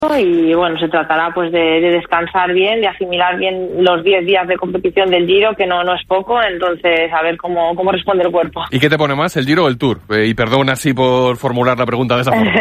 y bueno, se tratará pues de descansar bien, de asimilar bien los 10 días de competición del Giro, que no es poco, entonces a ver cómo responde el cuerpo. ¿Y qué te pone más, el Giro o el Tour? Y perdón así por formular la pregunta de esa forma.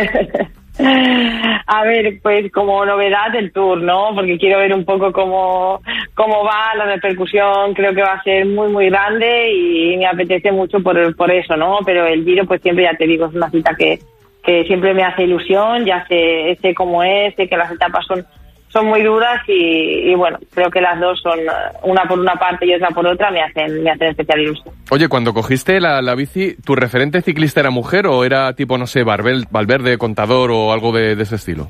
A ver, pues como novedad el Tour, ¿no? Porque quiero ver un poco cómo va la repercusión, creo que va a ser muy muy grande y me apetece mucho por eso, ¿no? Pero el Giro pues siempre, ya te digo, es una cita que siempre me hace ilusión, ya sé cómo es, sé que las etapas son muy duras y bueno, creo que las dos son una por una parte y otra por otra, me hacen especial ilusión. Oye, cuando cogiste la bici, ¿tu referente ciclista era mujer o era tipo, no sé, Valverde, Contador o algo de ese estilo?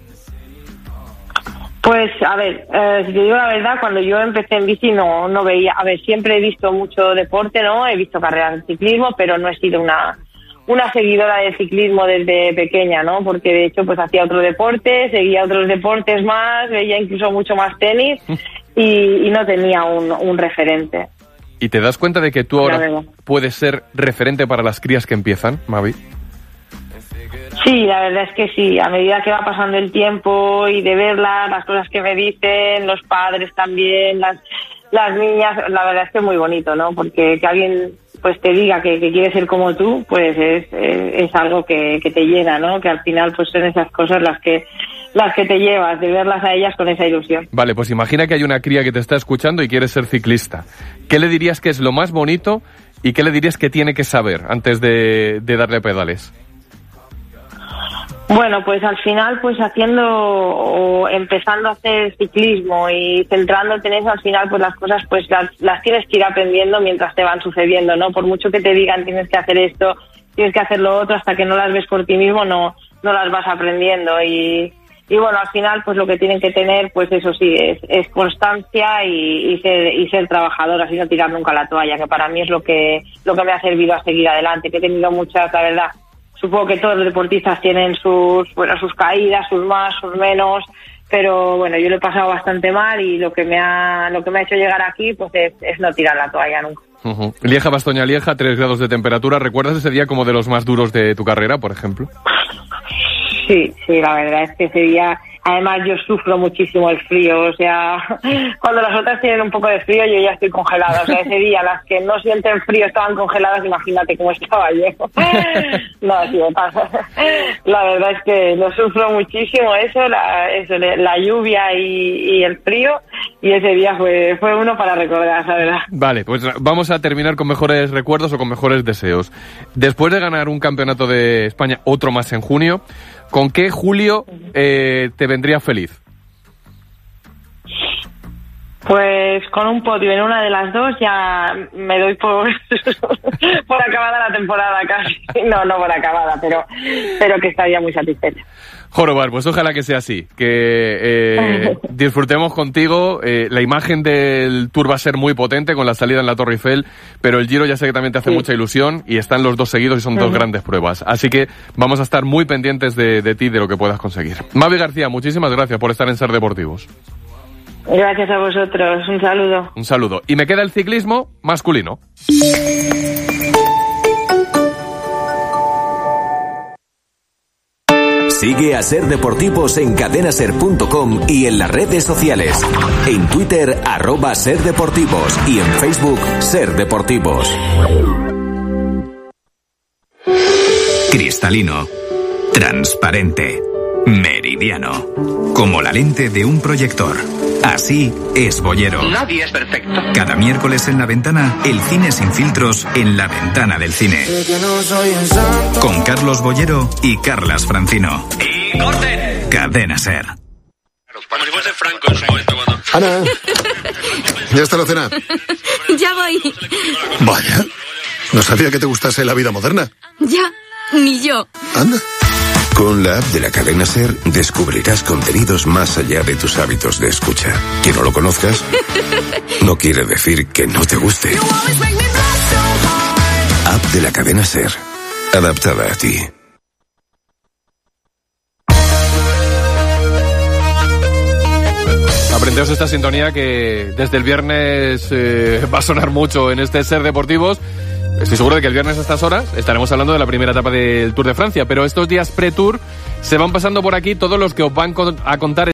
Pues, a ver, si te digo la verdad, cuando yo empecé en bici no veía, a ver, siempre he visto mucho deporte, ¿no? He visto carreras de ciclismo, pero no he sido una seguidora del ciclismo desde pequeña, ¿no? Porque de hecho pues hacía otro deporte, seguía otros deportes más, veía incluso mucho más tenis y no tenía un referente. ¿Y te das cuenta de que tú ahora puedes ser referente para las crías que empiezan, Mavi? Sí, la verdad es que sí, a medida que va pasando el tiempo y de verlas, las cosas que me dicen, los padres también, las niñas, la verdad es que es muy bonito, ¿no? Porque que alguien pues te diga que quiere ser como tú, pues es algo que te llena, ¿no? Que al final pues son esas cosas las que te llevas, de verlas a ellas con esa ilusión. Vale, pues imagina que hay una cría que te está escuchando y quiere ser ciclista. ¿Qué le dirías que es lo más bonito y qué le dirías que tiene que saber antes de darle pedales? Bueno, pues al final, pues haciendo o empezando a hacer ciclismo y centrándote en eso, al final pues las cosas pues las tienes que ir aprendiendo mientras te van sucediendo, ¿no? Por mucho que te digan tienes que hacer esto, tienes que hacer lo otro, hasta que no las ves por ti mismo no las vas aprendiendo y bueno, al final pues lo que tienen que tener pues eso sí, es constancia y ser trabajadoras y no tirar nunca la toalla, que para mí es lo que me ha servido a seguir adelante, que he tenido muchas, la verdad. Supongo que todos los deportistas tienen sus caídas, sus más, sus menos, pero bueno, yo lo he pasado bastante mal y lo que me ha hecho llegar aquí pues es no tirar la toalla nunca. Uh-huh. Lieja-Bastoña-Lieja, 3 grados de temperatura. ¿Recuerdas ese día como de los más duros de tu carrera, por ejemplo? Sí, la verdad es que ese día, además yo sufro muchísimo el frío, o sea, cuando las otras tienen un poco de frío yo ya estoy congelada, o sea, ese día las que no sienten frío estaban congeladas, imagínate cómo estaba yo. No, sí me pasa. La verdad es que lo sufro muchísimo la lluvia y el frío, y ese día fue uno para recordar, la verdad. Vale, pues vamos a terminar con mejores recuerdos o con mejores deseos. Después de ganar un campeonato de España, otro más en junio, ¿con qué Julio te vendría feliz? Pues con un podio en una de las dos ya me doy por acabada la temporada casi. No por acabada, pero que estaría muy satisfecha. Jorobar, pues ojalá que sea así, que disfrutemos contigo. La imagen del Tour va a ser muy potente con la salida en la Torre Eiffel, pero el Giro ya sé que también te hace mucha ilusión y están los dos seguidos y son dos grandes pruebas. Así que vamos a estar muy pendientes de ti, de lo que puedas conseguir. Mavi García, muchísimas gracias por estar en Ser Deportivos. Gracias a vosotros, un saludo. Un saludo. Y me queda el ciclismo masculino. Sigue a Ser Deportivos en cadenaser.com y en las redes sociales. En Twitter, @SerDeportivos y en Facebook, Ser Deportivos. Cristalino, transparente, meridiano, como la lente de un proyector. Así es Bollero. Nadie es perfecto. Cada miércoles en La Ventana, el cine sin filtros en la ventana del cine. Con Carlos Bollero y Carlas Francino. ¡Y corten! Cadena Ser. Como si fuese Franco en su momento cuando... Ana, ¿ya está la cena? Ya voy. Vaya, no sabía que te gustase la vida moderna. Ya, ni yo. Anda. Con la app de la Cadena Ser descubrirás contenidos más allá de tus hábitos de escucha. Que no lo conozcas no quiere decir que no te guste. App de la Cadena Ser, adaptada a ti. Aprendeos esta sintonía que desde el viernes va a sonar mucho en este Ser Deportivos. Estoy seguro de que el viernes a estas horas estaremos hablando de la primera etapa del Tour de Francia, pero estos días pre-Tour Se van pasando por aquí todos los que os van a contar